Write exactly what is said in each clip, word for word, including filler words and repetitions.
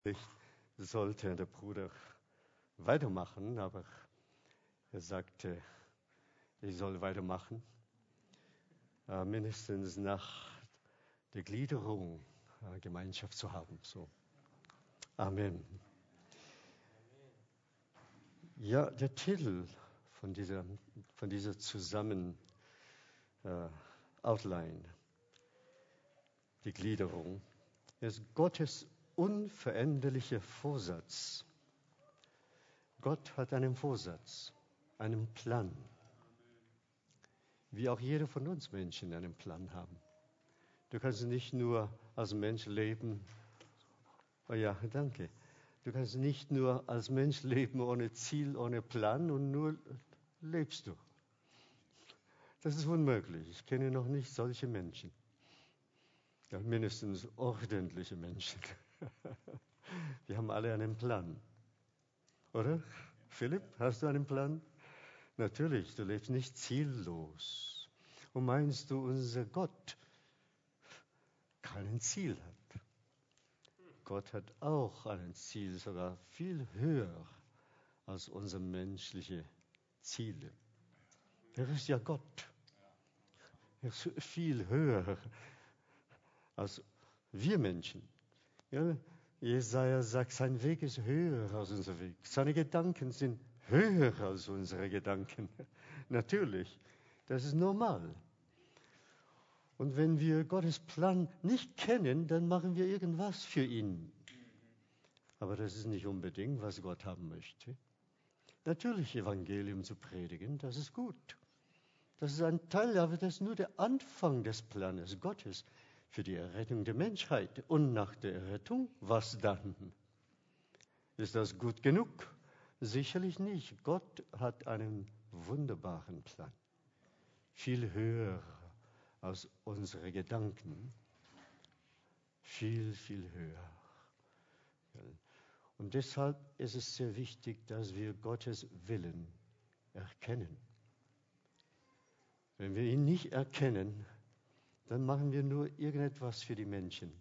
Ich sollte der Bruder weitermachen, aber er sagte, ich soll weitermachen, äh, mindestens nach der Gliederung äh, Gemeinschaft zu haben. So. Amen. Ja, der Titel von dieser, von dieser Zusammen äh, Outline, die Gliederung, ist Gottes unveränderlicher Vorsatz. Gott hat einen Vorsatz, einen Plan, wie auch jeder von uns Menschen einen Plan haben. Du kannst nicht nur als Mensch leben, oh ja, danke, du kannst nicht nur als Mensch leben ohne Ziel, ohne Plan und nur lebst du. Das ist unmöglich. Ich kenne noch nicht solche Menschen. Ja, mindestens ordentliche Menschen. Wir haben alle einen Plan. Oder? Philipp, hast du einen Plan? Natürlich, du lebst nicht ziellos. Und meinst du, unser Gott kein Ziel hat? Gott hat auch ein Ziel, sogar viel höher als unsere menschlichen Ziele. Er ist ja Gott. Er ist viel höher als wir Menschen. Ja, Jesaja sagt, sein Weg ist höher als unser Weg. Seine Gedanken sind höher als unsere Gedanken. Natürlich, das ist normal. Und wenn wir Gottes Plan nicht kennen, dann machen wir irgendwas für ihn. Aber das ist nicht unbedingt, was Gott haben möchte. Natürlich, Evangelium zu predigen, das ist gut. Das ist ein Teil, aber das ist nur der Anfang des Planes Gottes für die Errettung der Menschheit. Und nach der Errettung, was dann? Ist das gut genug? Sicherlich nicht. Gott hat einen wunderbaren Plan. Viel höher als unsere Gedanken. Viel, viel höher. Und deshalb ist es sehr wichtig, dass wir Gottes Willen erkennen. Wenn wir ihn nicht erkennen, dann machen wir nur irgendetwas für die Menschen.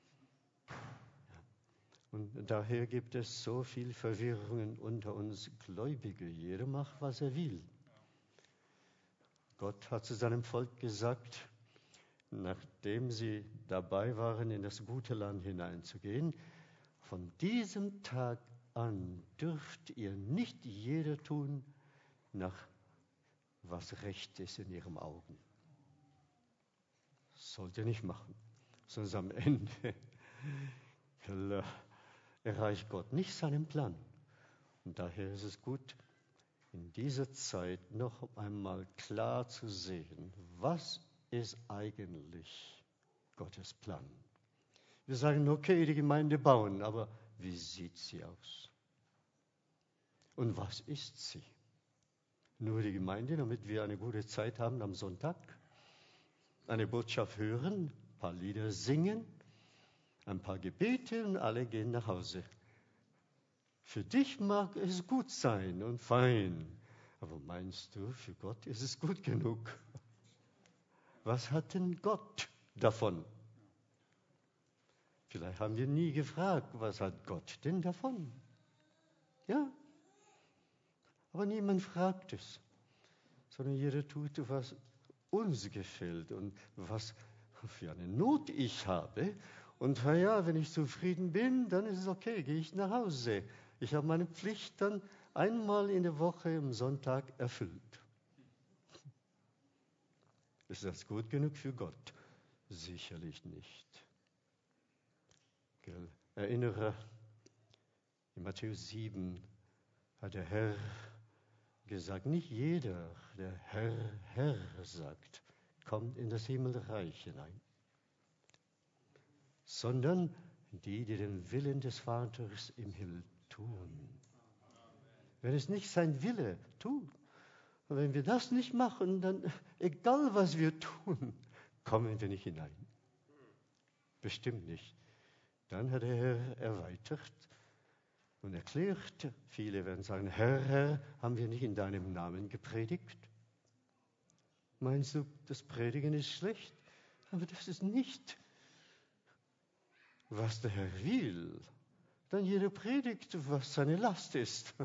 Und daher gibt es so viel Verwirrungen unter uns Gläubigen. Jeder macht, was er will. Gott hat zu seinem Volk gesagt, nachdem sie dabei waren, in das gute Land hineinzugehen, von diesem Tag an dürft ihr nicht jeder tun, nach was recht ist in ihren Augen. Das sollt ihr nicht machen. Sonst am Ende erreicht Gott nicht seinen Plan. Und daher ist es gut, in dieser Zeit noch einmal klar zu sehen, was ist eigentlich Gottes Plan. Wir sagen, okay, die Gemeinde bauen, aber wie sieht sie aus? Und was ist sie? Nur die Gemeinde, damit wir eine gute Zeit haben am Sonntag, eine Botschaft hören, ein paar Lieder singen, ein paar Gebete und alle gehen nach Hause. Für dich mag es gut sein und fein, aber meinst du, für Gott ist es gut genug? Was hat denn Gott davon? Vielleicht haben wir nie gefragt, was hat Gott denn davon? Ja, aber niemand fragt es, sondern jeder tut, was uns gefällt und was für eine Not ich habe. Und naja, wenn ich zufrieden bin, dann ist es okay, gehe ich nach Hause. Ich habe meine Pflicht dann einmal in der Woche am Sonntag erfüllt. Ist das gut genug für Gott? Sicherlich nicht. Gell? Erinnere, in Matthäus sieben hat der Herr gesagt, nicht jeder, der Herr, Herr sagt, kommt in das Himmelreich hinein, sondern die, die den Willen des Vaters im Himmel tun. Wenn es nicht sein Wille tut, und wenn wir das nicht machen, dann, egal was wir tun, kommen wir nicht hinein. Bestimmt nicht. Dann hat der Herr erweitert und erklärt, viele werden sagen, Herr, Herr, haben wir nicht in deinem Namen gepredigt? Meinst du, das Predigen ist schlecht? Aber das ist nicht, was der Herr will. dann jeder predigt, was seine Last ist.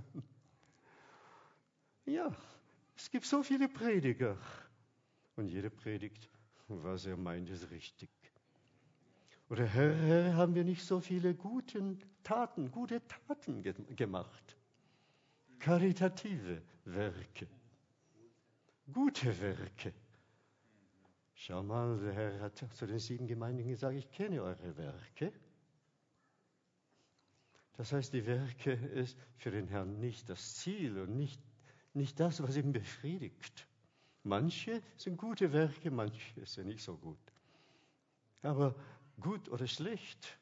Ja, es gibt so viele Prediger. Und jeder predigt, was er meint, ist richtig. Oder Herr, Herr, haben wir nicht so viele gute Taten, gute Taten ge- gemacht? Karitative Werke, gute Werke. Schau mal, der Herr hat zu den sieben Gemeinden gesagt, ich kenne eure Werke. Das heißt, die Werke ist für den Herrn nicht das Ziel und nicht, nicht das, was ihn befriedigt. Manche sind gute Werke, manche sind nicht so gut. Aber gut oder schlecht,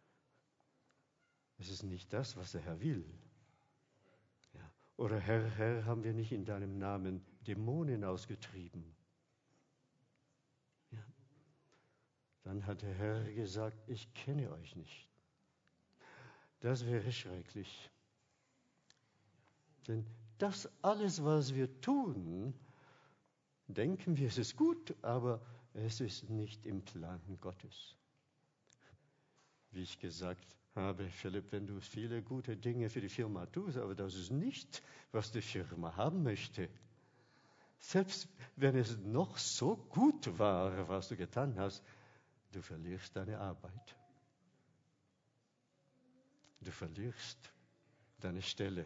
es ist nicht das, was der Herr will. Ja. Oder Herr, Herr, haben wir nicht in deinem Namen Dämonen ausgetrieben? Ja. Dann hat der Herr gesagt, ich kenne euch nicht. Das wäre schrecklich. Denn das alles, was wir tun, denken wir, es ist gut, aber es ist nicht im Plan Gottes. Wie ich gesagt habe, Philipp, wenn du viele gute Dinge für die Firma tust, aber das ist nicht, was die Firma haben möchte. Selbst wenn es noch so gut war, was du getan hast, du verlierst deine Arbeit. Du verlierst deine Stelle.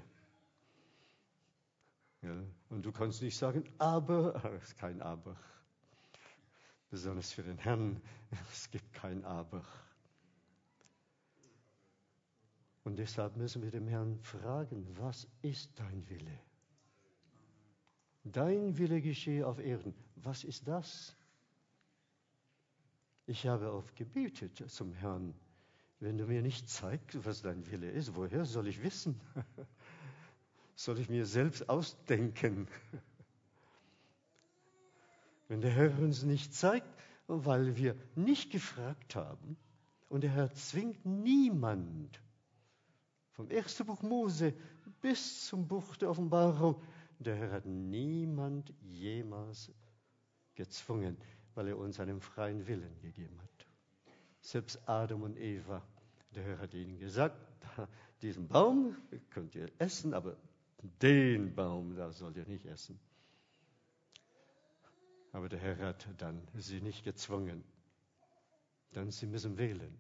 Ja, und du kannst nicht sagen, aber, es ist kein Aber. Besonders für den Herrn, es gibt kein Aber. Und deshalb müssen wir dem Herrn fragen, was ist dein Wille? Dein Wille geschehe auf Erden. Was ist das? Ich habe oft gebetet zum Herrn, wenn du mir nicht zeigst, was dein Wille ist, woher soll ich wissen? Soll ich mir selbst ausdenken? Wenn der Herr uns nicht zeigt, weil wir nicht gefragt haben, und der Herr zwingt niemand, vom ersten Buch Mose bis zum Buch der Offenbarung, der Herr hat niemand jemals gezwungen, weil er uns einen freien Willen gegeben hat. Selbst Adam und Eva, der Herr hat ihnen gesagt, diesen Baum könnt ihr essen, aber den Baum, da sollt ihr nicht essen. Aber der Herr hat dann sie nicht gezwungen. Dann sie müssen wählen.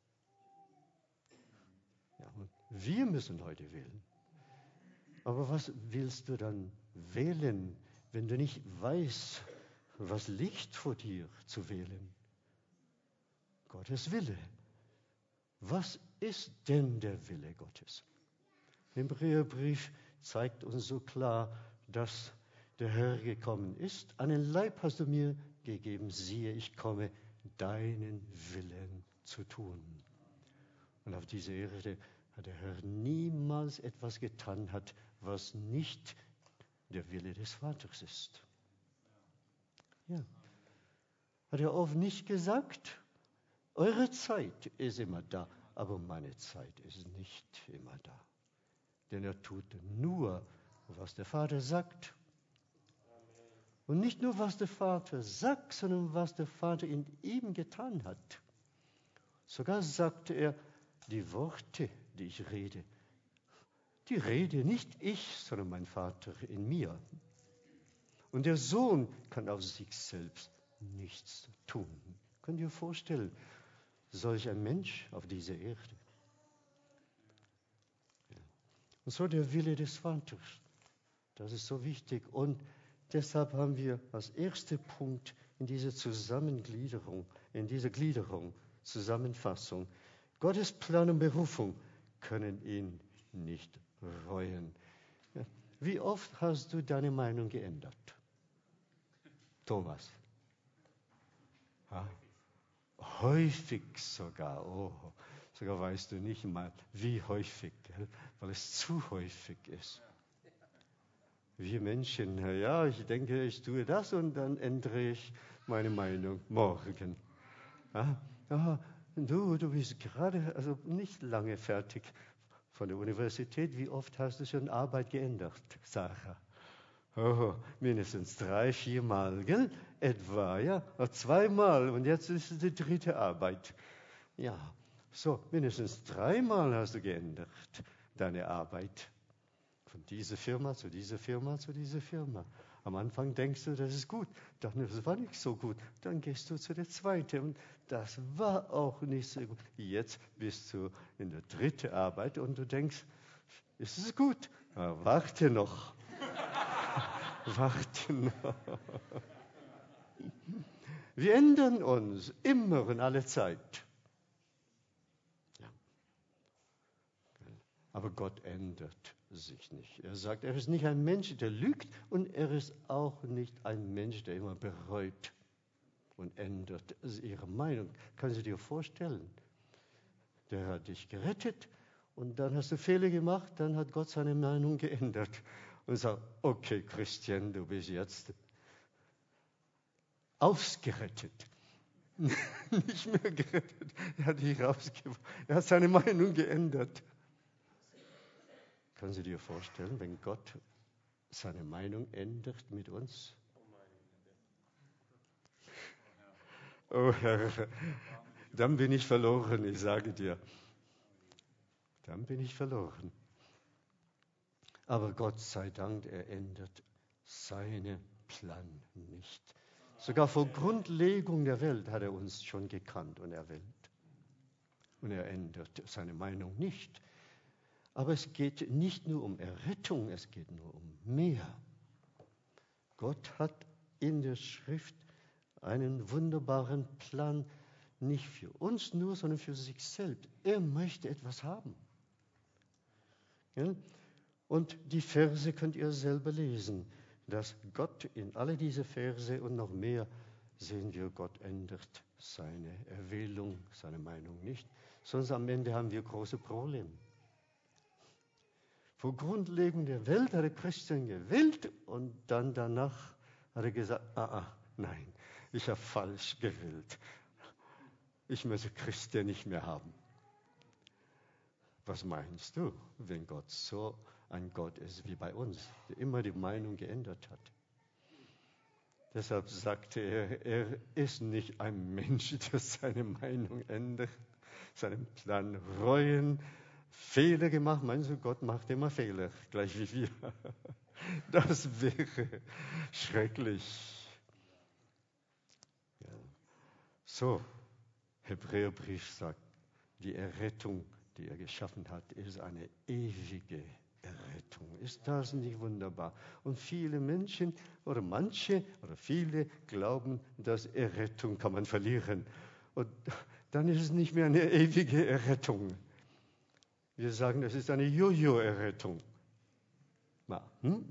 Ja, und wir müssen heute wählen. Aber was willst du dann wählen, wenn du nicht weißt, was liegt vor dir zu wählen? Gottes Wille. Was ist denn der Wille Gottes? Der Hebräerbrief zeigt uns so klar, dass der Herr gekommen ist. Einen Leib hast du mir gegeben, siehe, ich komme, deinen Willen zu tun. Und auf dieser Erde hat der Herr niemals etwas getan hat, was nicht der Wille des Vaters ist. Ja. Hat er oft nicht gesagt, eure Zeit ist immer da, aber meine Zeit ist nicht immer da. Denn er tut nur, was der Vater sagt. Und nicht nur, was der Vater sagt, sondern was der Vater in ihm getan hat. Sogar sagte er, die Worte, die ich rede, die rede nicht ich, sondern mein Vater in mir. Und der Sohn kann aus sich selbst nichts tun. Könnt ihr euch vorstellen, solch ein Mensch auf dieser Erde? Und so der Wille des Vaters. Das ist so wichtig. Und deshalb haben wir als erster Punkt in dieser Zusammengliederung, in dieser Gliederung, Zusammenfassung, Gottes Plan und Berufung können ihn nicht reuen. Ja. Wie oft hast du deine Meinung geändert? Thomas? Ja. Häufig sogar. Oh, sogar weißt du nicht mal, wie häufig, gell? Weil es zu häufig ist. Wir Menschen, ja, ich denke, ich tue das und dann ändere ich meine Meinung morgen. Ja, ja, du, du bist gerade, also nicht lange fertig von der Universität. Wie oft hast du schon Arbeit geändert, Sarah? Oh, mindestens drei, vier Mal, gell? Etwa, ja, zweimal und jetzt ist es die dritte Arbeit. Ja, So, mindestens dreimal hast du geändert deine Arbeit. Von dieser Firma zu dieser Firma zu dieser Firma. Am Anfang denkst du, das ist gut. Dann, das war nicht so gut. Dann gehst du zu der zweiten und das war auch nicht so gut. Jetzt bist du in der dritten Arbeit und du denkst, ist es gut? Aber warte noch. Warte noch. Wir ändern uns immer und alle Zeit. Ja. Aber Gott ändert sich nicht. Er sagt, er ist nicht ein Mensch, der lügt und er ist auch nicht ein Mensch, der immer bereut und ändert ihre Meinung. Kannst du dir vorstellen? Der hat dich gerettet und dann hast du Fehler gemacht, dann hat Gott seine Meinung geändert und sagt, okay Christian, du bist jetzt ausgerettet. Nicht mehr gerettet, er hat dich rausgebracht, er hat seine Meinung geändert. Können Sie dir vorstellen, wenn Gott seine Meinung ändert mit uns? Oh Herr, dann bin ich verloren, ich sage dir. Dann bin ich verloren. Aber Gott sei Dank, er ändert seinen Plan nicht. Sogar vor Grundlegung der Welt hat er uns schon gekannt und erwählt. Und er ändert seine Meinung nicht. Aber es geht nicht nur um Errettung, es geht nur um mehr. Gott hat in der Schrift einen wunderbaren Plan, nicht für uns nur, sondern für sich selbst. Er möchte etwas haben. Ja? Und die Verse könnt ihr selber lesen, dass Gott in alle diese Verse und noch mehr sehen wir, Gott ändert seine Erwählung, seine Meinung nicht. Sonst am Ende haben wir große Probleme. Vor Grundlegung der Welt hat er Christian gewählt und dann danach hat er gesagt, ah, ah nein, ich habe falsch gewählt. Ich möchte Christian nicht mehr haben. Was meinst du, wenn Gott so ein Gott ist wie bei uns, der immer die Meinung geändert hat? Deshalb sagte er, er ist nicht ein Mensch, der seine Meinung ändert, seinen Plan reuen, Fehler gemacht. Meinst du, Gott macht immer Fehler, gleich wie wir? Das wäre schrecklich. Ja. So, Hebräerbrief sagt, die Errettung, die er geschaffen hat, ist eine ewige Errettung. Ist das nicht wunderbar? Und viele Menschen oder manche oder viele glauben, dass Errettung kann man verlieren. Und dann ist es nicht mehr eine ewige Errettung. Wir sagen, das ist eine Jojo-Errettung. Na, hm?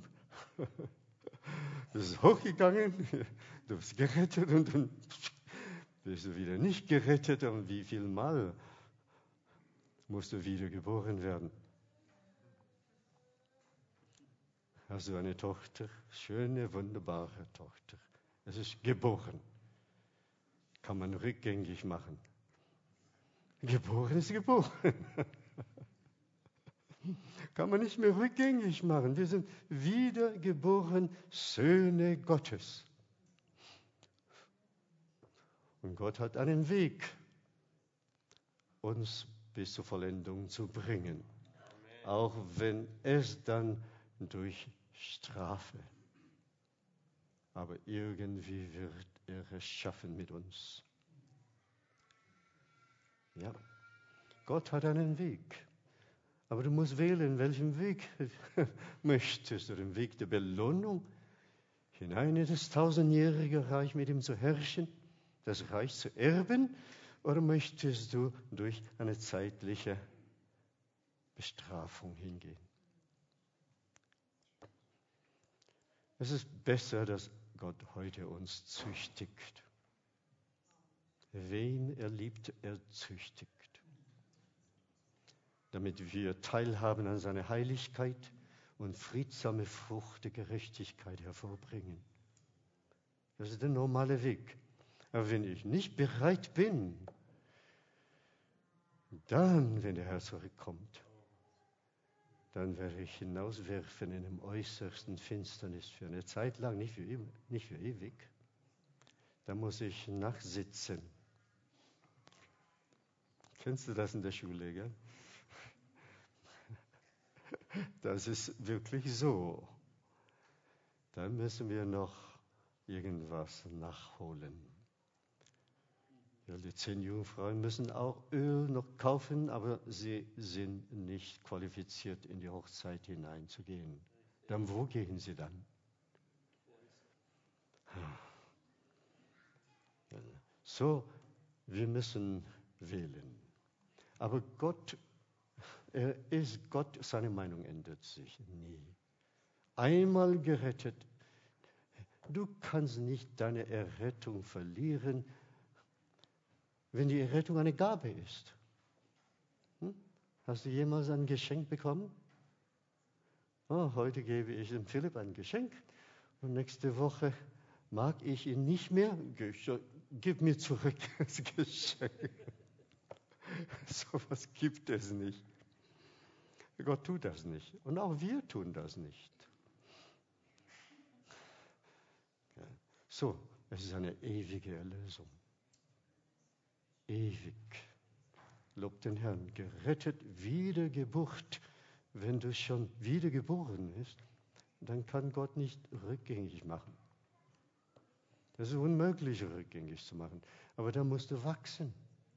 Du bist hochgegangen, du bist gerettet und dann bist du wieder nicht gerettet. Und wie viel Mal musst du wieder geboren werden? Hast du eine Tochter, schöne, wunderbare Tochter. Es ist geboren. Kann man rückgängig machen. Geboren ist geboren. Kann man nicht mehr rückgängig machen. Wir sind wiedergeboren Söhne Gottes. Und Gott hat einen Weg, uns bis zur Vollendung zu bringen. Amen. Auch wenn es dann durch Strafe. Aber irgendwie wird er es schaffen mit uns. Ja, Gott hat einen Weg. Aber du musst wählen, welchen Weg möchtest du? Den Weg der Belohnung, hinein in das tausendjährige Reich mit ihm zu herrschen, das Reich zu erben? Oder möchtest du durch eine zeitliche Bestrafung hingehen? Es ist besser, dass Gott heute uns züchtigt. Wen er liebt, er züchtigt. Damit wir teilhaben an seiner Heiligkeit und friedsame Frucht der Gerechtigkeit hervorbringen. Das ist der normale Weg. Aber wenn ich nicht bereit bin, dann, wenn der Herr zurückkommt, dann werde ich hinauswerfen in dem äußersten Finsternis für eine Zeit lang, nicht für, nicht für ewig. Da muss ich nachsitzen. Kennst du das in der Schule, gell? Das ist wirklich so. Da müssen wir noch irgendwas nachholen. Ja, die zehn Jungfrauen müssen auch Öl noch kaufen, aber sie sind nicht qualifiziert, in die Hochzeit hineinzugehen. Dann wo gehen sie dann? So, wir müssen wählen. Aber Gott, er ist Gott, seine Meinung ändert sich nie. Einmal gerettet, du kannst nicht deine Errettung verlieren, wenn die Errettung eine Gabe ist. Hm? Hast du jemals ein Geschenk bekommen? Oh, heute gebe ich dem Philipp ein Geschenk und nächste Woche mag ich ihn nicht mehr. Gib mir zurück das Geschenk. So etwas gibt es nicht. Gott tut das nicht. Und auch wir tun das nicht. Ja. So, es ist eine ewige Erlösung. Ewig. Lob den Herrn. Gerettet, Wiedergeburt. Wenn du schon wiedergeboren bist, dann kann Gott nicht rückgängig machen. Das ist unmöglich, rückgängig zu machen. Aber da musst du wachsen.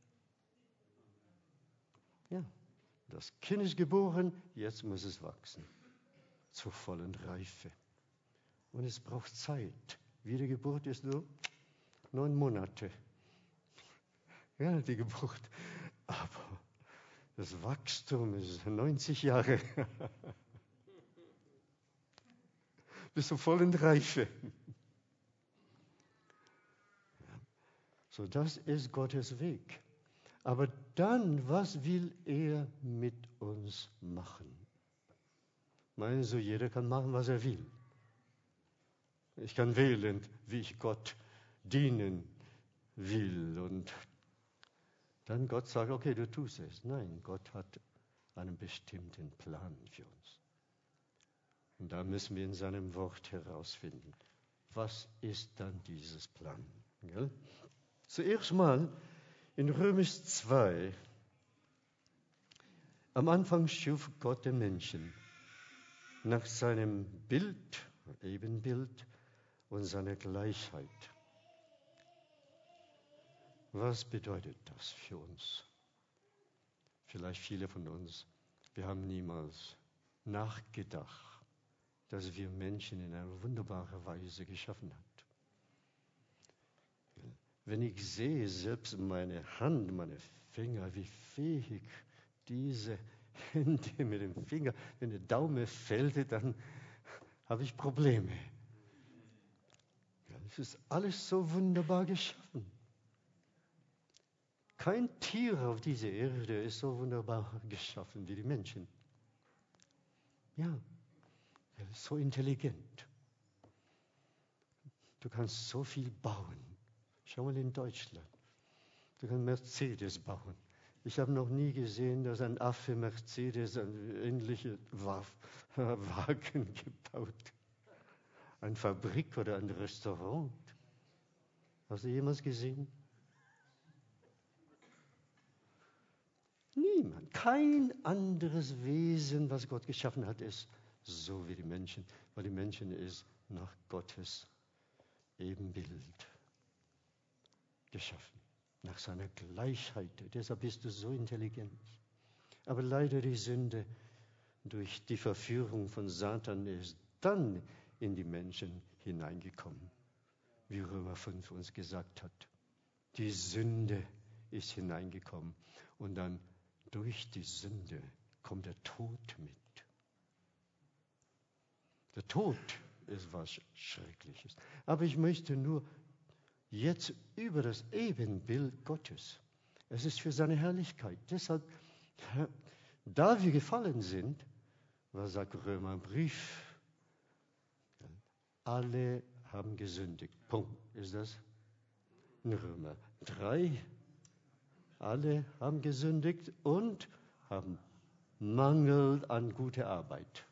Ja, das Kind ist geboren, jetzt muss es wachsen. Zur vollen Reife. Und es braucht Zeit. Wiedergeburt ist nur neun Monate. Ja, die Geburt. Aber das Wachstum ist neunzig Jahre. Bis zur vollen Reife. So, das ist Gottes Weg. Aber dann, was will er mit uns machen? Meinen Sie, jeder kann machen, was er will? Ich kann wählen, wie ich Gott dienen will. Und dann Gott sagt, okay, du tust es. Nein, Gott hat einen bestimmten Plan für uns. Und da müssen wir in seinem Wort herausfinden, was ist dann dieses Plan? Gell? Zuerst mal in Römisch zwei, am Anfang schuf Gott den Menschen nach seinem Bild, Ebenbild und seiner Gleichheit. Was bedeutet das für uns? Vielleicht viele von uns, wir haben niemals nachgedacht, dass wir Menschen in einer wunderbaren Weise geschaffen haben. Wenn ich sehe, selbst meine Hand, meine Finger, wie fähig diese Hände mit dem Finger, wenn der Daumen fällt, dann habe ich Probleme. Es ist alles so wunderbar geschaffen. Kein Tier auf dieser Erde ist so wunderbar geschaffen wie die Menschen. Ja, er ist so intelligent. Du kannst so viel bauen. Schau mal in Deutschland. Du kannst Mercedes bauen. Ich habe noch nie gesehen, dass ein Affe Mercedes einen ähnlichen Wagen gebaut hat. Eine Fabrik oder ein Restaurant. Hast du jemals gesehen? Niemand. Kein anderes Wesen, was Gott geschaffen hat, ist so wie die Menschen. Weil die Menschen ist nach Gottes Ebenbild geschaffen, nach seiner Gleichheit. Deshalb bist du so intelligent. Aber leider die Sünde durch die Verführung von Satan ist dann in die Menschen hineingekommen, wie Römer fünf uns gesagt hat. Die Sünde ist hineingekommen und dann durch die Sünde kommt der Tod mit. Der Tod ist was Schreckliches. Aber ich möchte nur jetzt über das Ebenbild Gottes. Es ist für seine Herrlichkeit. Deshalb, da wir gefallen sind, was sagt Römerbrief? Alle haben gesündigt. Punkt. Ist das? In Römer drei. Alle haben gesündigt und haben Mangel an guter Arbeit.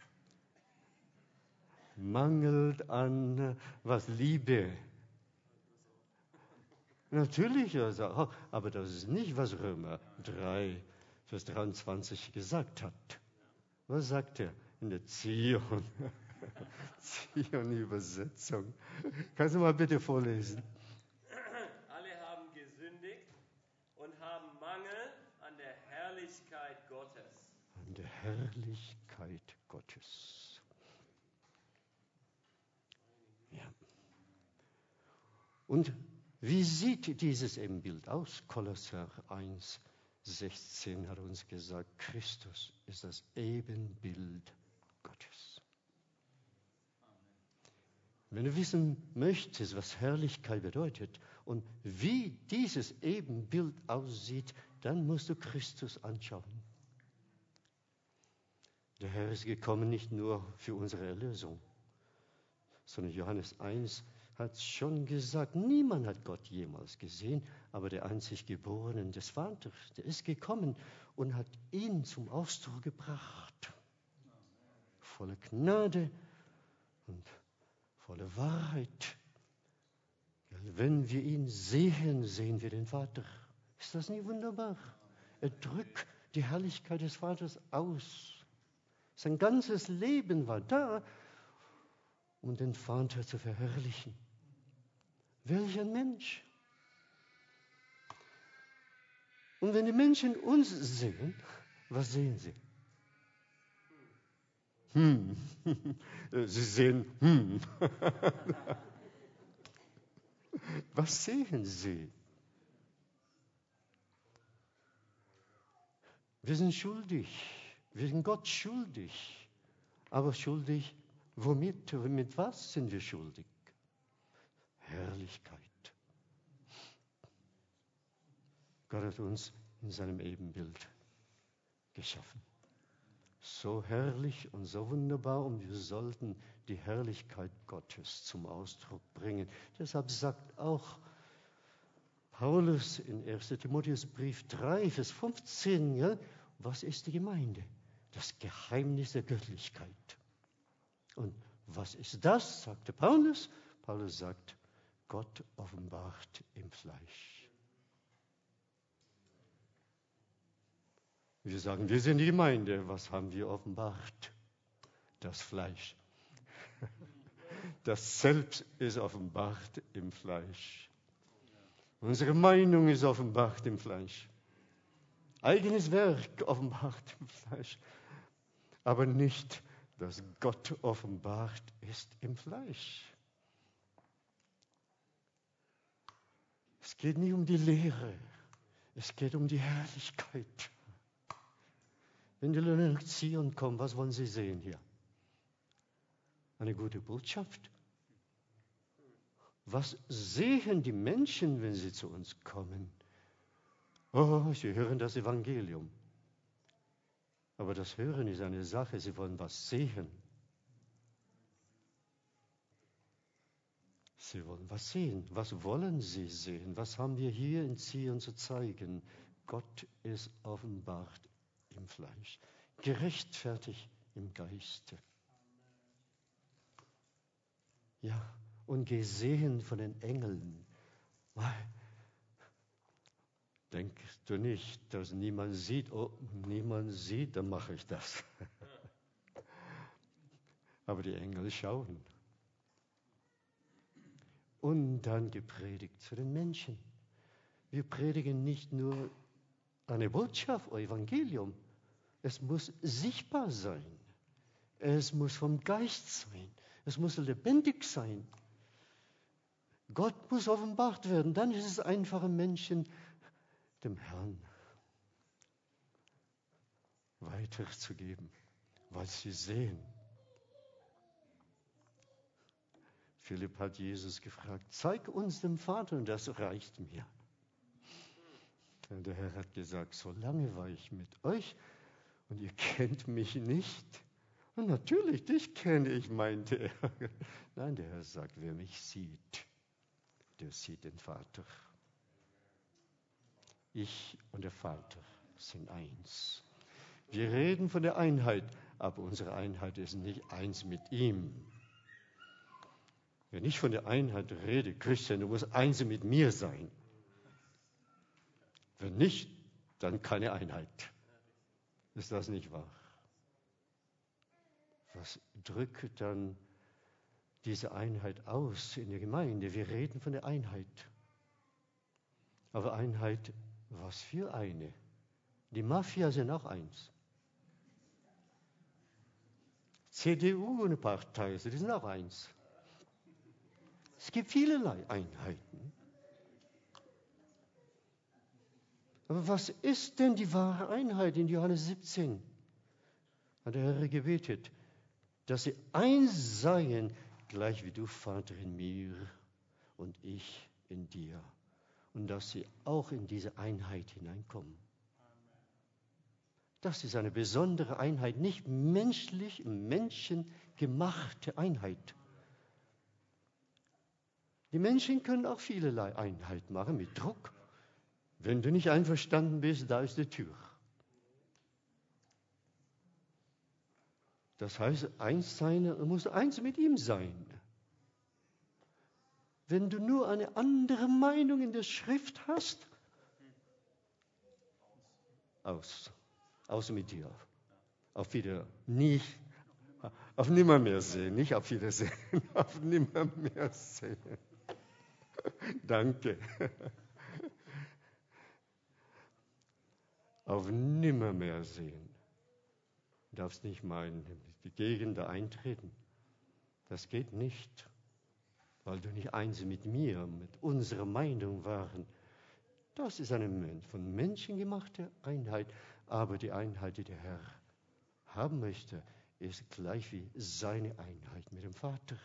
Mangelt an was? Liebe. Natürlich, aber das ist nicht, was Römer drei, Vers dreiundzwanzig gesagt hat. Was sagt er in der Zion? Zion-Übersetzung. Kannst du mal bitte vorlesen? Alle haben gesündigt und haben Mangel an der Herrlichkeit Gottes. An der Herrlichkeit Gottes. Ja. Und wie sieht dieses Ebenbild aus? Kolosser eins, sechzehn hat uns gesagt, Christus ist das Ebenbild Gottes. Wenn du wissen möchtest, was Herrlichkeit bedeutet und wie dieses Ebenbild aussieht, dann musst du Christus anschauen. Der Herr ist gekommen nicht nur für unsere Erlösung, sondern Johannes eins hat schon gesagt, niemand hat Gott jemals gesehen, aber der einzig Geborene des Vaters, der ist gekommen und hat ihn zum Ausdruck gebracht. Voller Gnade und voller Wahrheit. Wenn wir ihn sehen, sehen wir den Vater. Ist das nicht wunderbar? Er drückt die Herrlichkeit des Vaters aus. Sein ganzes Leben war da, um den Vater zu verherrlichen. Welcher Mensch? Und wenn die Menschen uns sehen, was sehen sie? Hm. Sie sehen, hm. Was sehen sie? Wir sind schuldig. Wir sind Gott schuldig. Aber schuldig, womit? Mit was sind wir schuldig? Herrlichkeit. Gott hat uns in seinem Ebenbild geschaffen. So herrlich und so wunderbar, und wir sollten die Herrlichkeit Gottes zum Ausdruck bringen. Deshalb sagt auch Paulus in erster Timotheusbrief drei, Vers fünfzehn, ja, was ist die Gemeinde? Das Geheimnis der Göttlichkeit. Und was ist das, sagte Paulus? Paulus sagt, Gott offenbart im Fleisch. Wir sagen, wir sind die Gemeinde. Was haben wir offenbart? Das Fleisch. Das Selbst ist offenbart im Fleisch. Unsere Meinung ist offenbart im Fleisch. Eigenes Werk offenbart im Fleisch. Aber nicht, dass Gott offenbart ist im Fleisch. Es geht nicht um die Lehre. Es geht um die Herrlichkeit. Wenn die Leute nach Zion kommen, was wollen sie sehen hier? Eine gute Botschaft. Was sehen die Menschen, wenn sie zu uns kommen? Oh, sie hören das Evangelium. Aber das Hören ist eine Sache, sie wollen was sehen. Sie wollen was sehen. Was wollen sie sehen? Was haben wir hier in Zion zu zeigen? Gott ist offenbart im Fleisch, gerechtfertigt im Geiste. Ja, und gesehen von den Engeln. Denkst du nicht, dass niemand sieht? Oh, niemand sieht, dann mache ich das. Aber die Engel schauen. Und dann gepredigt zu den Menschen. Wir predigen nicht nur eine Botschaft, ein Evangelium. Es muss sichtbar sein. Es muss vom Geist sein. Es muss lebendig sein. Gott muss offenbart werden. Dann ist es einfacher, Menschen dem Herrn weiterzugeben, weil sie sehen. Philipp hat Jesus gefragt, zeig uns den Vater und das reicht mir. Und der Herr hat gesagt, so lange war ich mit euch und ihr kennt mich nicht. Und natürlich, dich kenne ich, meinte er. Nein, der Herr sagt, wer mich sieht, der sieht den Vater. Ich und der Vater sind eins. Wir reden von der Einheit, aber unsere Einheit ist nicht eins mit ihm. Wenn ich von der Einheit rede, Christian, du musst eins mit mir sein. Wenn nicht, dann keine Einheit. Ist das nicht wahr? Was drückt dann diese Einheit aus in der Gemeinde? Wir reden von der Einheit. Aber Einheit, was für eine? Die Mafia sind auch eins. C D U und eine Partei, die sind auch eins. Es gibt vielerlei Einheiten. Aber was ist denn die wahre Einheit in Johannes siebzehn? Hat der Herr gebetet, dass sie eins seien, gleich wie du, Vater, in mir und ich in dir. Und dass sie auch in diese Einheit hineinkommen. Das ist eine besondere Einheit, nicht menschlich, menschengemachte Einheit. Die Menschen können auch vielerlei Einheit machen mit Druck. Wenn du nicht einverstanden bist, da ist die Tür. Das heißt, eins sein, du musst eins mit ihm sein. Wenn du nur eine andere Meinung in der Schrift hast, aus. Aus mit dir. Auf Wieder, nicht, auf Nimmermehrsehen, nicht auf Wiedersehen, auf Nimmermehrsehen. Danke. Auf Nimmermehrsehen. Du darfst nicht meinen, die Gegend da eintreten. Das geht nicht, weil du nicht eins mit mir, mit unserer Meinung waren. Das ist eine von Menschen gemachte Einheit, aber die Einheit, die der Herr haben möchte, ist gleich wie seine Einheit mit dem Vater.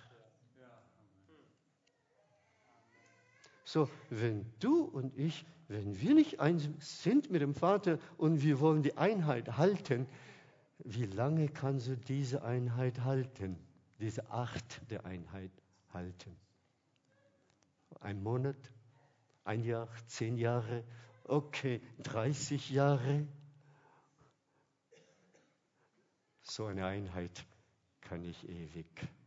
So, wenn du und ich, wenn wir nicht eins sind mit dem Vater und wir wollen die Einheit halten, wie lange kannst du diese Einheit halten, diese Art der Einheit halten? Ein Monat, ein Jahr, zehn Jahre, okay, dreißig Jahre. So eine Einheit kann nicht ewig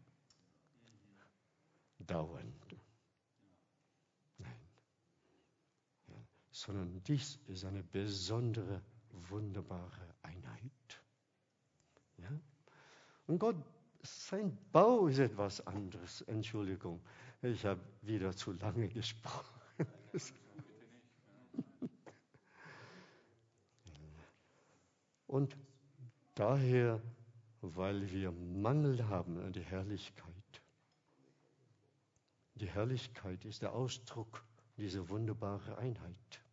dauern. Nein. Ja, sondern dies ist eine besondere, wunderbare Einheit. Ja? Und Gott, sein Bau ist etwas anderes. Entschuldigung, ich habe wieder zu lange gesprochen. Und daher, weil wir Mangel haben an der Herrlichkeit. Die Herrlichkeit ist der Ausdruck dieser wunderbaren Einheit.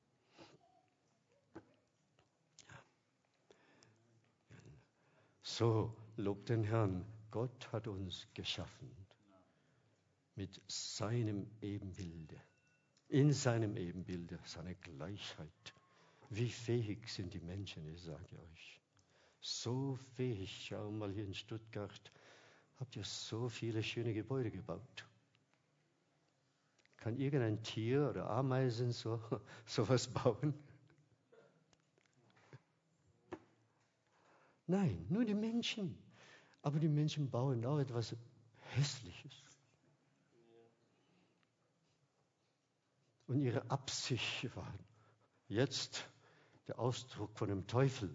So, lobt den Herrn, Gott hat uns geschaffen mit seinem Ebenbilde, in seinem Ebenbilde, seiner Gleichheit. Wie fähig sind die Menschen, ich sage euch. So fähig, schau mal hier in Stuttgart, habt ihr so viele schöne Gebäude gebaut. Kann irgendein Tier oder Ameisen so sowas bauen? Nein, nur die Menschen. Aber die Menschen bauen auch etwas Hässliches. Und ihre Absicht war jetzt der Ausdruck von dem Teufel.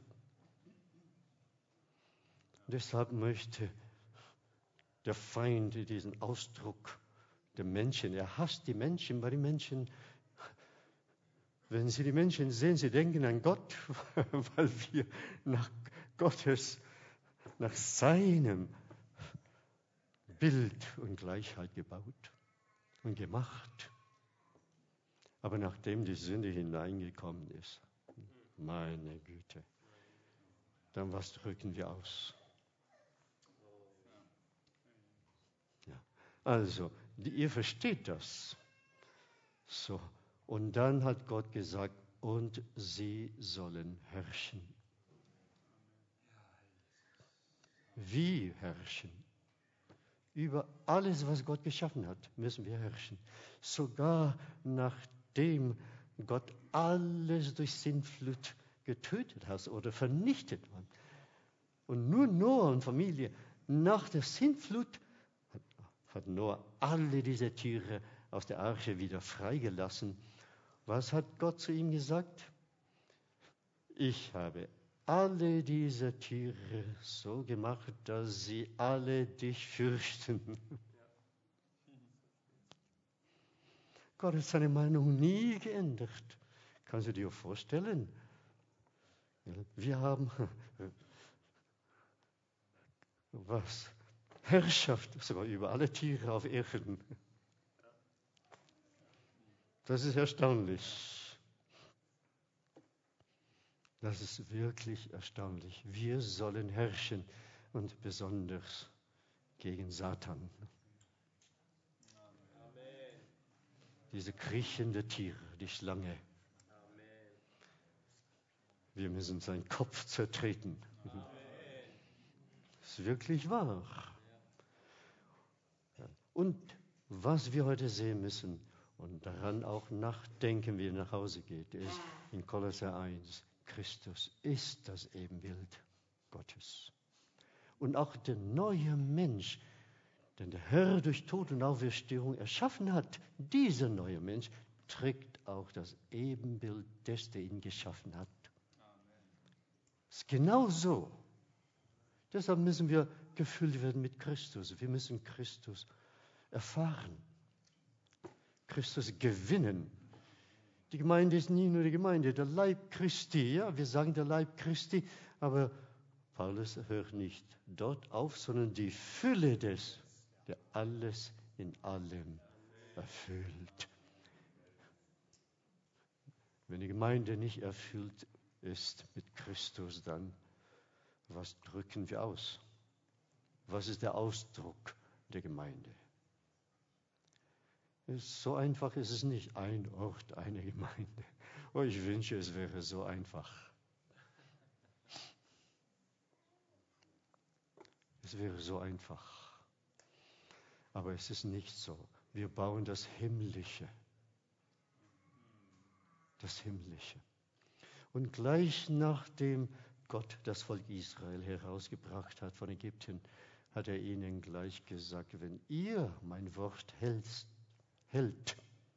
Deshalb möchte der Feind diesen Ausdruck der Menschen, er hasst die Menschen, weil die Menschen, wenn sie die Menschen sehen, sie denken an Gott, weil wir nach Gottes, nach seinem Bild und Gleichheit gebaut und gemacht. Aber nachdem die Sünde hineingekommen ist, meine Güte, dann was drücken wir aus? Ja. Also, die, ihr versteht das. So, und dann hat Gott gesagt, und sie sollen herrschen. Wie herrschen? Über alles, was Gott geschaffen hat, müssen wir herrschen. Sogar nachdem Gott alles durch Sintflut getötet hat oder vernichtet hat. Und nur Noah und Familie, nach der Sintflut hat, hat Noah alle diese Tiere aus der Arche wieder freigelassen. Was hat Gott zu ihm gesagt? ich habe alle diese Tiere so gemacht, dass sie alle dich fürchten. Gott hat seine Meinung nie geändert. Kannst du dir vorstellen? Wir haben was? Herrschaft sogar über alle Tiere auf Erden. Das ist erstaunlich. Das ist wirklich erstaunlich. Wir sollen herrschen und besonders gegen Satan. Amen. Diese kriechende Tiere, die Schlange. Amen. Wir müssen seinen Kopf zertreten. Amen. Das ist wirklich wahr. Und was wir heute sehen müssen und daran auch nachdenken, wie er nach Hause geht, ist in Kolosser eins, Christus ist das Ebenbild Gottes. Und auch der neue Mensch, den der Herr durch Tod und Auferstehung erschaffen hat, dieser neue Mensch trägt auch das Ebenbild des, der ihn geschaffen hat. Es ist genau so. Deshalb müssen wir gefüllt werden mit Christus. Wir müssen Christus erfahren. Christus gewinnen. Die Gemeinde ist nie nur die Gemeinde, der Leib Christi. Ja, wir sagen der Leib Christi, aber Paulus hört nicht dort auf, sondern die Fülle des, der alles in allem erfüllt. Wenn die Gemeinde nicht erfüllt ist mit Christus, dann was drücken wir aus? Was ist der Ausdruck der Gemeinde? So einfach ist es nicht. Ein Ort, eine Gemeinde. Oh, ich wünsche, es wäre so einfach. Es wäre so einfach. Aber es ist nicht so. Wir bauen das Himmlische. Das Himmlische. Und gleich nachdem Gott das Volk Israel herausgebracht hat von Ägypten, hat er ihnen gleich gesagt, wenn ihr mein Wort hält, hält,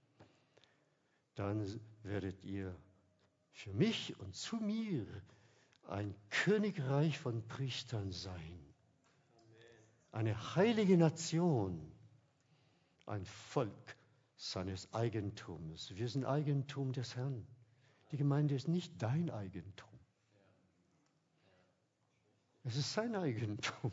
dann werdet ihr für mich und zu mir ein Königreich von Priestern sein. Eine heilige Nation, ein Volk seines Eigentums. Wir sind Eigentum des Herrn. Die Gemeinde ist nicht dein Eigentum. Es ist sein Eigentum.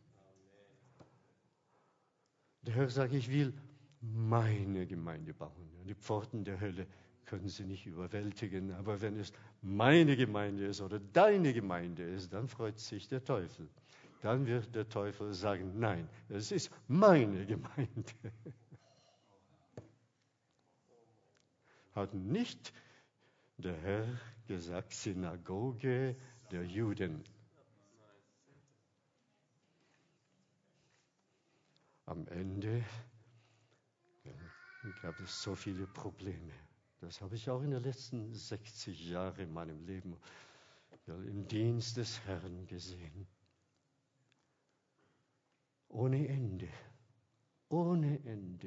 Der Herr sagt, ich will meine Gemeinde bauen. Die Pforten der Hölle können sie nicht überwältigen. Aber wenn es meine Gemeinde ist oder deine Gemeinde ist, dann freut sich der Teufel. Dann wird der Teufel sagen, nein, es ist meine Gemeinde. Hat nicht der Herr gesagt, Synagoge der Juden. Am Ende gab es so viele Probleme. Das habe ich auch in den letzten sechzig Jahren in meinem Leben im Dienst des Herrn gesehen. Ohne Ende. Ohne Ende.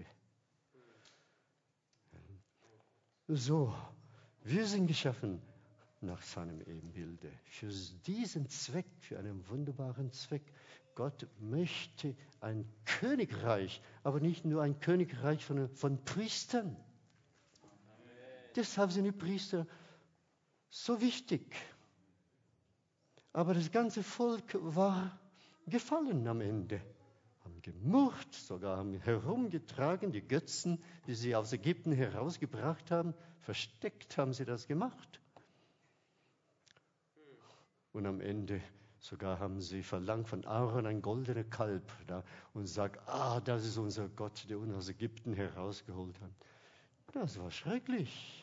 So, wir sind geschaffen nach seinem Ebenbilde. Für diesen Zweck, für einen wunderbaren Zweck. Gott möchte ein Königreich, aber nicht nur ein Königreich von, von Priestern. Amen. Deshalb sind die Priester so wichtig. Aber das ganze Volk war gefallen am Ende. Haben gemurrt, sogar haben herumgetragen, die Götzen, die sie aus Ägypten herausgebracht haben. Versteckt haben sie das gemacht. Und am Ende sogar haben sie verlangt von Aaron ein goldenes Kalb da, und sagt, ah, das ist unser Gott, der uns aus Ägypten herausgeholt hat. Das war schrecklich.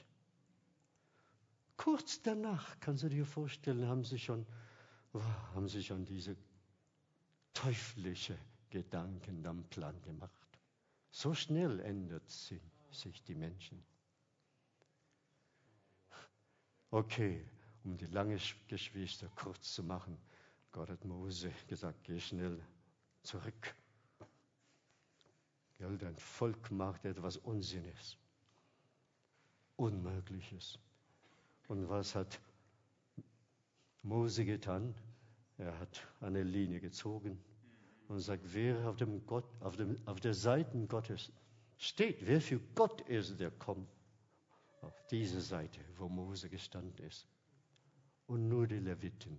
Kurz danach, kannst du dir vorstellen, haben sie schon, haben sie schon diese teuflische Gedanken dann Plan gemacht. So schnell ändert sie, sich die Menschen. Okay, um die lange Geschichte kurz zu machen. Gott hat Mose gesagt, geh schnell zurück. Ja, dein Volk macht etwas Unsinniges, Unmögliches. Und was hat Mose getan. Er hat eine Linie gezogen und sagt, wer auf, dem Gott, auf, dem, auf der Seite Gottes steht, wer für Gott ist, der kommt auf diese Seite, wo Mose gestanden ist. Und nur die Leviten,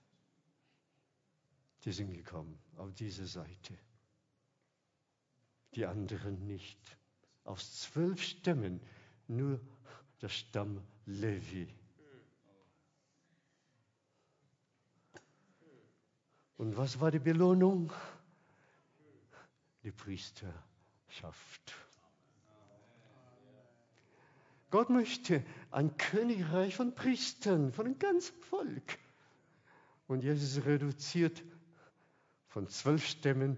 die sind gekommen auf diese Seite. Die anderen nicht. Aus zwölf Stämmen nur der Stamm Levi. Und was war die Belohnung? Die Priesterschaft. Gott möchte ein Königreich von Priestern, von dem ganzen Volk. Und Jesus reduziert von zwölf Stämmen,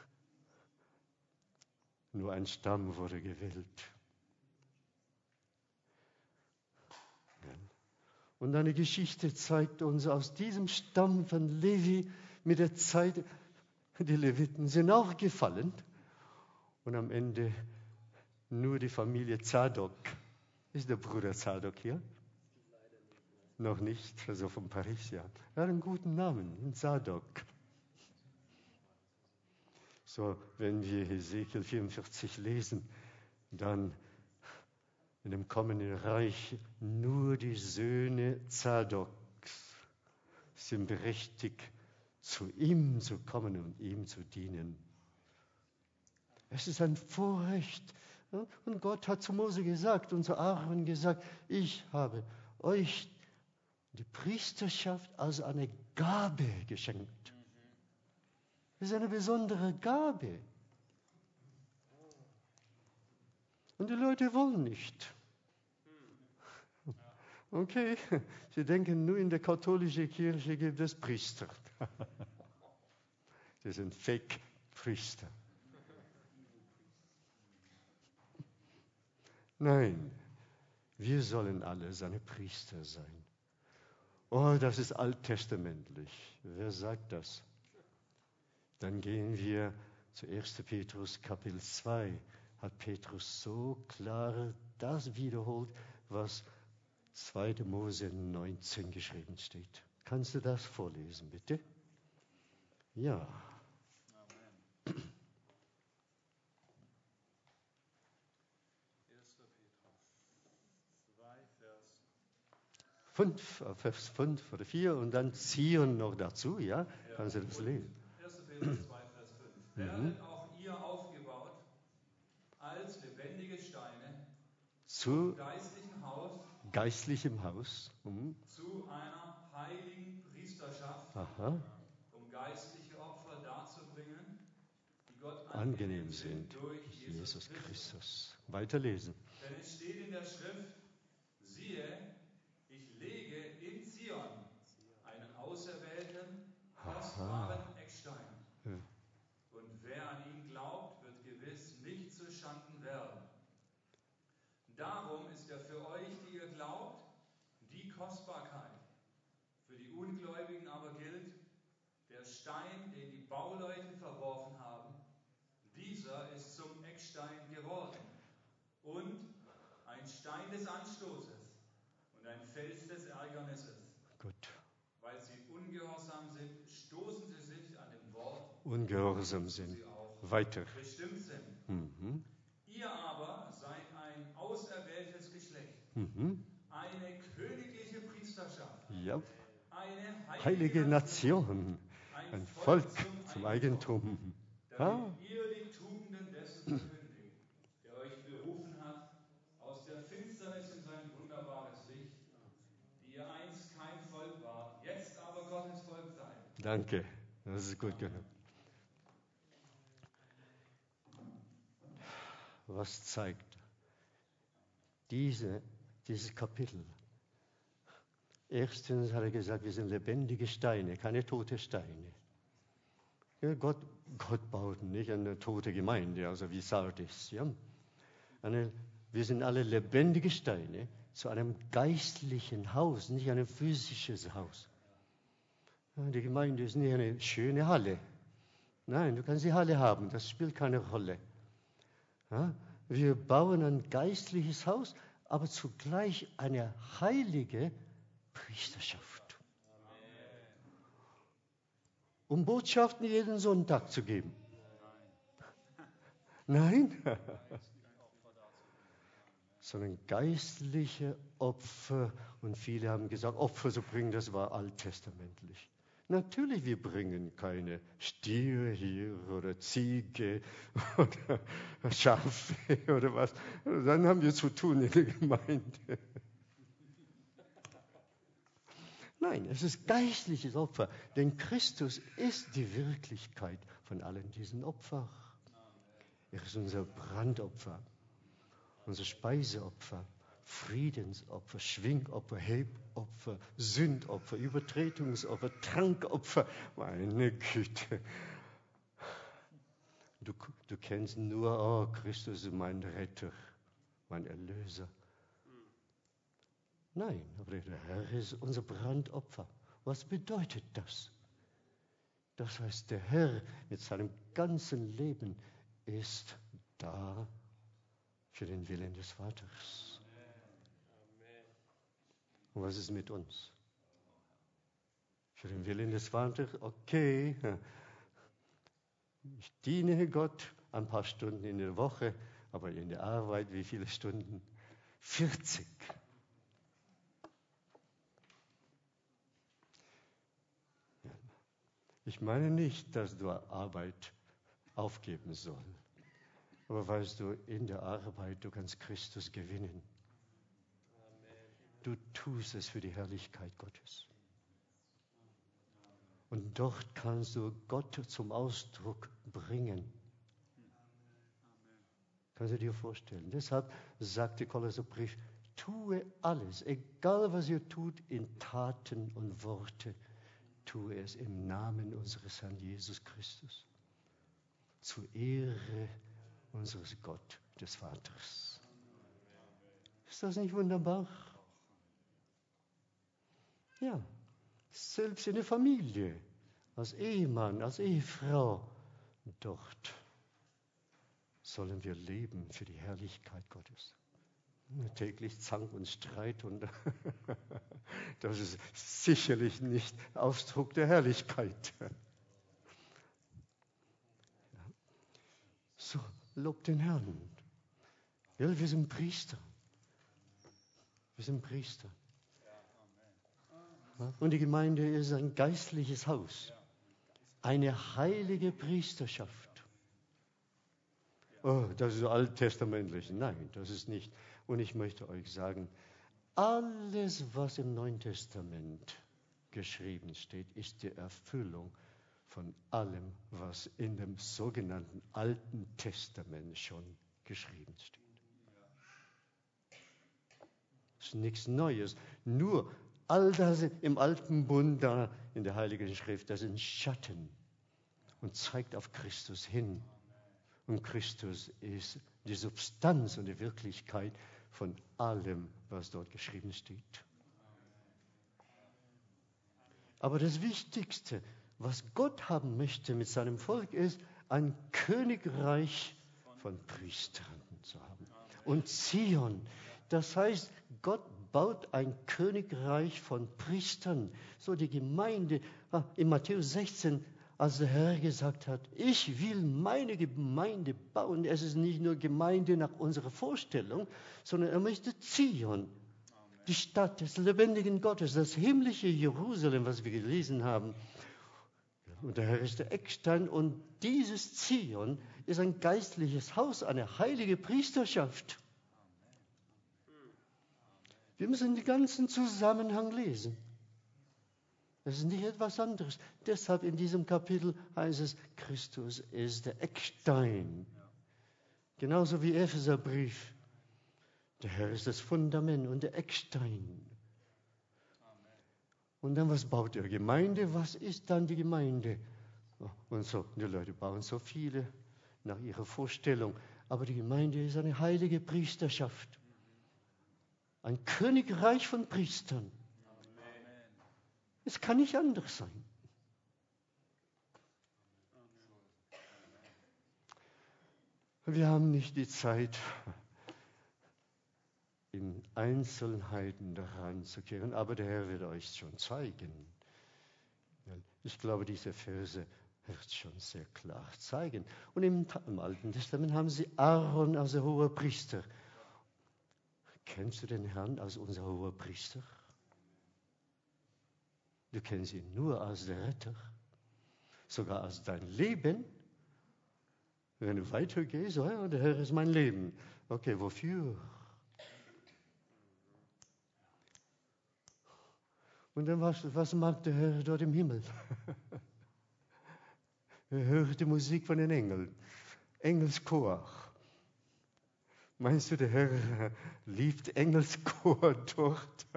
nur ein Stamm wurde gewählt. Und eine Geschichte zeigt uns, aus diesem Stamm von Levi mit der Zeit, die Leviten sind auch gefallen. Und am Ende nur die Familie Zadok. Ist der Bruder Zadok hier? Noch nicht, also von Paris, ja. Er hat einen guten Namen, Zadok. So, wenn wir Hesekiel vierundvierzig lesen, dann in dem kommenden Reich nur die Söhne Zadoks sind berechtigt, zu ihm zu kommen und ihm zu dienen. Es ist ein Vorrecht. Und Gott hat zu Mose gesagt und zu Aaron gesagt, ich habe euch die Priesterschaft als eine Gabe geschenkt. Das ist eine besondere Gabe. Und die Leute wollen nicht. Okay, sie denken, nur in der katholischen Kirche gibt es Priester. Sie sind Fake-Priester. Nein, wir sollen alle seine Priester sein. Oh, das ist alttestamentlich. Wer sagt das? Dann gehen wir zu ersten Petrus Kapitel zwei. Hat Petrus so klar das wiederholt, was zweiter Mose neunzehn geschrieben steht. Kannst du das vorlesen, bitte? Ja. fünf, Vers fünf oder vier und dann Zion noch dazu, ja? ja. Kannst du das lesen? erster Petrus zwei, Vers fünf. Werdet auch ihr aufgebaut als lebendige Steine zu geistlichen Haus, geistlichem Haus, mhm. zu einer heiligen Priesterschaft, Aha. um geistliche Opfer darzubringen, die Gott angenehm angenehm sind sind durch Jesus, Jesus Christus. Christus. Weiterlesen. Denn es steht in der Schrift, siehe, ich lege in Zion einen auserwählten, kostbaren Eckstein. Ja. Und wer an ihn glaubt, wird gewiss nicht zu Schanden werden. Darum ist er für euch, die ihr glaubt, die Kostbarkeit. Für die Ungläubigen aber gilt, der Stein, den die Bauleute verworfen haben, dieser ist zum Eckstein geworden und ein Stein des Anstoßes und ein Fels des Ärgernisses. Gut. Weil sie ungehorsam sind, stoßen sie sich an dem Wort, Ungehorsam sind. sie auch Weiter. bestimmt sind. Mhm. Ihr aber seid ein auserwähltes Geschlecht, Mhm. eine königliche Priesterschaft, Ja. eine heilige, Heilige Nation, ein, ein Volk zum Eigentum, Eigentum. damit Ah. ihr die Tugenden dessen verkündigt, der euch berufen hat, aus der Finsternis in sein wunderbares Licht, die ihr einst kein Volk wart, jetzt aber Gottes Volk seid. Danke, das ist gut genug. Was zeigt diese, dieses Kapitel? Erstens hat er gesagt, wir sind lebendige Steine, keine tote Steine. Ja, Gott, Gott baut nicht eine tote Gemeinde, also wie Sardis. Ja? Eine, wir sind alle lebendige Steine zu einem geistlichen Haus, nicht ein physisches Haus. Ja, die Gemeinde ist nicht eine schöne Halle. Nein, du kannst die Halle haben, das spielt keine Rolle. Ja? Wir bauen ein geistliches Haus, aber zugleich eine heilige Priesterschaft. um Botschaften jeden Sonntag zu geben. Nein, sondern geistliche Opfer. Und viele haben gesagt, Opfer zu bringen, das war alttestamentlich. Natürlich, wir bringen keine Stiere hier oder Ziege oder Schafe oder was. Dann haben wir zu tun in der Gemeinde. Nein, es ist geistliches Opfer, denn Christus ist die Wirklichkeit von allen diesen Opfern. Er ist unser Brandopfer, unser Speiseopfer, Friedensopfer, Schwingopfer, Hebopfer, Sündopfer, Übertretungsopfer, Trankopfer. Meine Güte. Du, du kennst nur, oh, Christus ist mein Retter, mein Erlöser. Nein, aber der Herr ist unser Brandopfer. Was bedeutet das? Das heißt, der Herr mit seinem ganzen Leben ist da für den Willen des Vaters. Und was ist mit uns? Für den Willen des Vaters, okay, ich diene Gott ein paar Stunden in der Woche, aber in der Arbeit wie viele Stunden? vierzig. Ich meine nicht, dass du Arbeit aufgeben sollst. Aber weißt du, in der Arbeit, du kannst Christus gewinnen. Du tust es für die Herrlichkeit Gottes. Und dort kannst du Gott zum Ausdruck bringen. Kannst du dir vorstellen? Deshalb sagt der Kolosserbrief, tue alles, egal was ihr tut, in Taten und Worte, tue es im Namen unseres Herrn Jesus Christus. Zur Ehre unseres Gott, des Vaters. Ist das nicht wunderbar? Ja, selbst in der Familie, als Ehemann, als Ehefrau, dort sollen wir leben für die Herrlichkeit Gottes. Täglich Zank und Streit und das ist sicherlich nicht Ausdruck der Herrlichkeit. So, lob den Herrn. Ja, wir sind Priester. Wir sind Priester. Und die Gemeinde ist ein geistliches Haus. Eine heilige Priesterschaft. Oh, das ist alttestamentlich. Nein, das ist nicht. Und ich möchte euch sagen, alles, was im Neuen Testament geschrieben steht, ist die Erfüllung von allem, was in dem sogenannten Alten Testament schon geschrieben steht. Das ist nichts Neues. Nur all das im Alten Bund da in der Heiligen Schrift, das sind Schatten und zeigt auf Christus hin. Und Christus ist die Substanz und die Wirklichkeit von allem, was dort geschrieben steht. Aber das Wichtigste, was Gott haben möchte mit seinem Volk, ist, ein Königreich von Priestern zu haben. Und Zion, das heißt, Gott baut ein Königreich von Priestern. So die Gemeinde, in Matthäus sechzehn, als der Herr gesagt hat, ich will meine Gemeinde bauen. Es ist nicht nur Gemeinde nach unserer Vorstellung, sondern er möchte Zion, die Stadt des lebendigen Gottes, das himmlische Jerusalem, was wir gelesen haben. Und der Herr ist der Eckstein und dieses Zion ist ein geistliches Haus, eine heilige Priesterschaft. Wir müssen den ganzen Zusammenhang lesen. Das ist nicht etwas anderes. Deshalb in diesem Kapitel heißt es, Christus ist der Eckstein. Genauso wie Epheserbrief. Der Herr ist das Fundament und der Eckstein. Und dann, was baut er? Gemeinde? Was ist dann die Gemeinde? Und so, die Leute bauen so viele nach ihrer Vorstellung. Aber die Gemeinde ist eine heilige Priesterschaft. Ein Königreich von Priestern. Es kann nicht anders sein. Wir haben nicht die Zeit, in Einzelheiten daran zu kehren, aber der Herr wird euch schon zeigen. Ich glaube, diese Verse wird schon sehr klar zeigen. Und im, im Alten Testament haben sie Aaron als der hohe Priester. Kennst du den Herrn als unser hoher Priester? Du kennst ihn nur als der Retter, sogar als dein Leben. Wenn du weitergehst, oh ja, der Herr ist mein Leben. Okay, wofür? Und dann, was, was mag der Herr dort im Himmel? Er hört die Musik von den Engeln. Engelschor. Meinst du, der Herr liebt Engelschor dort?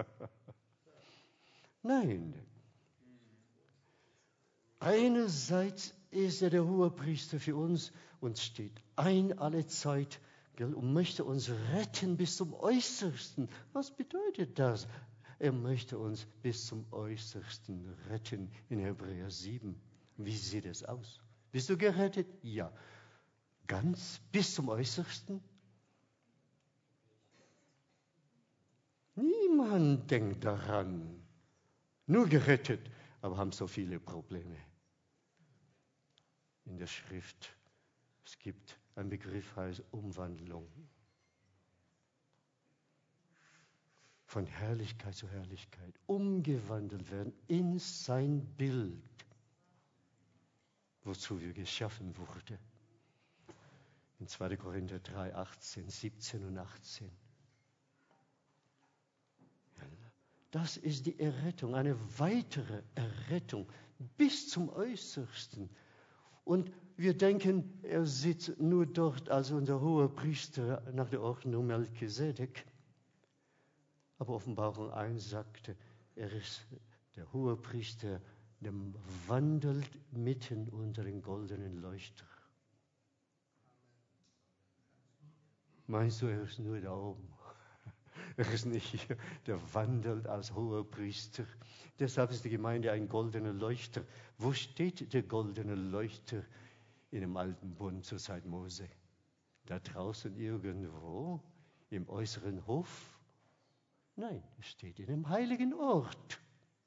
Nein. Einerseits ist er der Hohepriester für uns und steht ein alle Zeit, gell, und möchte uns retten bis zum Äußersten. Was bedeutet das? Er möchte uns bis zum Äußersten retten in Hebräer sieben. Wie sieht es aus? Bist du gerettet? Ja. Ganz bis zum Äußersten? Niemand denkt daran. Nur gerettet, aber haben so viele Probleme. In der Schrift, es gibt einen Begriff, heißt Umwandlung. Von Herrlichkeit zu Herrlichkeit. Umgewandelt werden in sein Bild, wozu wir geschaffen wurden. In zweiter Korinther drei, achtzehn, siebzehn und achtzehn. Das ist die Errettung, eine weitere Errettung bis zum Äußersten. Und wir denken, er sitzt nur dort als unser hoher Priester nach der Ordnung Melchisedek. Aber Offenbarung eins sagte, er ist der hohe Priester, der wandelt mitten unter den goldenen Leuchter. Meinst du, er ist nur da oben? Er ist nicht hier, der wandelt als hoher Priester. Deshalb ist die Gemeinde ein goldener Leuchter. Wo steht der goldene Leuchter in dem alten Bund zur Zeit Mose? Da draußen irgendwo im äußeren Hof? Nein, es steht in einem heiligen Ort.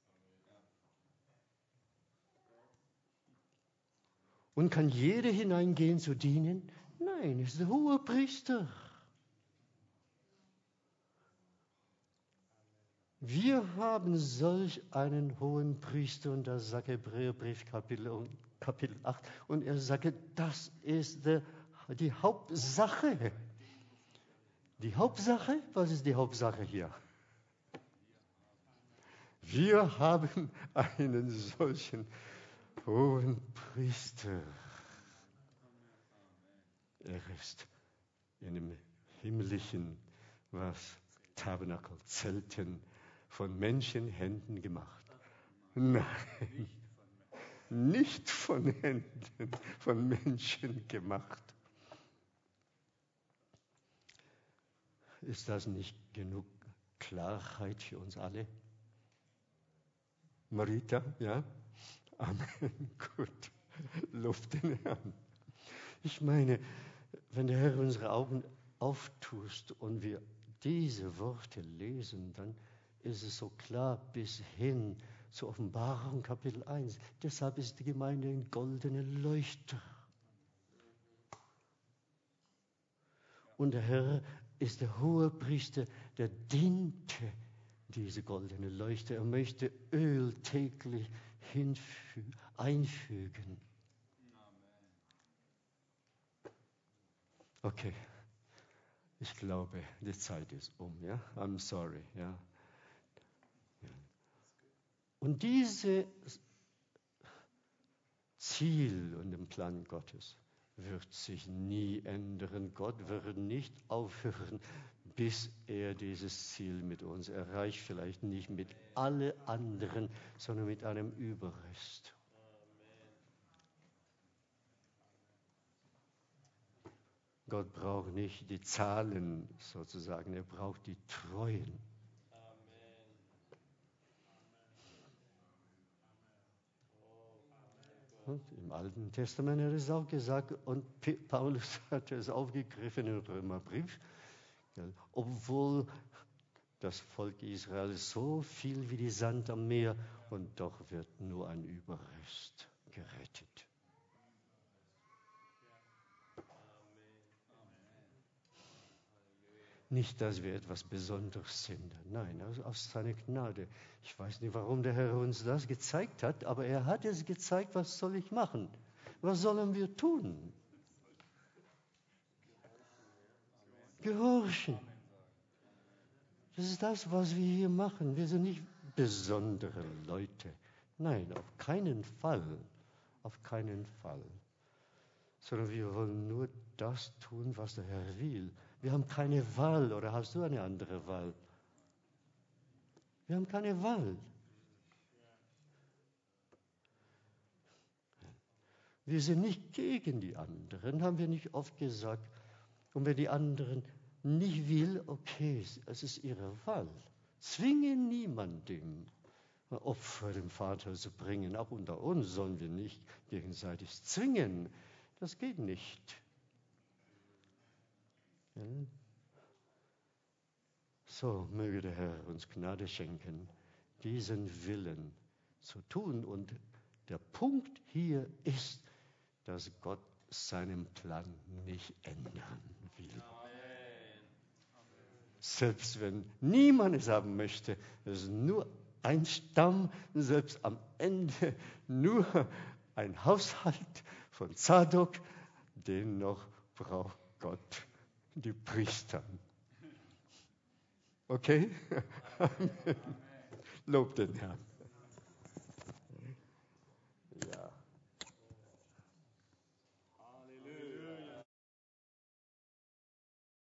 Und kann jeder hineingehen zu dienen? Nein, es ist der hohe Priester. Wir haben solch einen hohen Priester, und das sagt Hebräerbrief Kapitel, Kapitel acht, und er sagt, das ist der, die Hauptsache. Die Hauptsache, was ist die Hauptsache hier? Wir haben einen solchen hohen Priester. Er ist in dem himmlischen, was, Tabernakel, Zelten, von Menschenhänden gemacht. Nein, nicht von Händen, von Menschen gemacht. Ist das nicht genug Klarheit für uns alle? Marita, ja? Amen, gut. Lob den Herrn. Ich meine, wenn der Herr unsere Augen auftust und wir diese Worte lesen, dann ist es so klar bis hin zur Offenbarung Kapitel eins. Deshalb ist die Gemeinde ein goldener Leuchter. Und der Herr ist der hohe Priester, der diente diese goldene Leuchter. Er möchte Öl täglich hinfü- einfügen. Okay, ich glaube, die Zeit ist um. Ja? I'm sorry. Ja? Und dieses Ziel und den Plan Gottes wird sich nie ändern. Gott wird nicht aufhören, bis er dieses Ziel mit uns erreicht. Vielleicht nicht mit allen anderen, sondern mit einem Überrest. Gott braucht nicht die Zahlen sozusagen, er braucht die Treuen. Und im Alten Testament hat es auch gesagt, und Paulus hat es aufgegriffen im Römerbrief, obwohl das Volk Israel so viel wie die Sand am Meer und doch wird nur ein Überrest gerettet. Nicht, dass wir etwas Besonderes sind. Nein, aus, aus seiner Gnade. Ich weiß nicht, warum der Herr uns das gezeigt hat, aber er hat es gezeigt, was soll ich machen? Was sollen wir tun? Gehorchen. Das ist das, was wir hier machen. Wir sind nicht besondere Leute. Nein, auf keinen Fall. Auf keinen Fall. Sondern wir wollen nur das tun, was der Herr will. Wir haben keine Wahl, oder hast du eine andere Wahl? Wir haben keine Wahl. Wir sind nicht gegen die anderen, haben wir nicht oft gesagt. Und wenn die anderen nicht will, okay, es ist ihre Wahl. Zwinge niemandem, Opfer dem Vater zu bringen. Auch unter uns sollen wir nicht gegenseitig zwingen. Das geht nicht. Ja. So möge der Herr uns Gnade schenken, diesen Willen zu tun. Und der Punkt hier ist, dass Gott seinen Plan nicht ändern will. Amen. Selbst wenn niemand es haben möchte, es ist nur ein Stamm, selbst am Ende nur ein Haushalt von Zadok, dennoch braucht Gott die Priester. Okay? Amen. Lob den Herrn.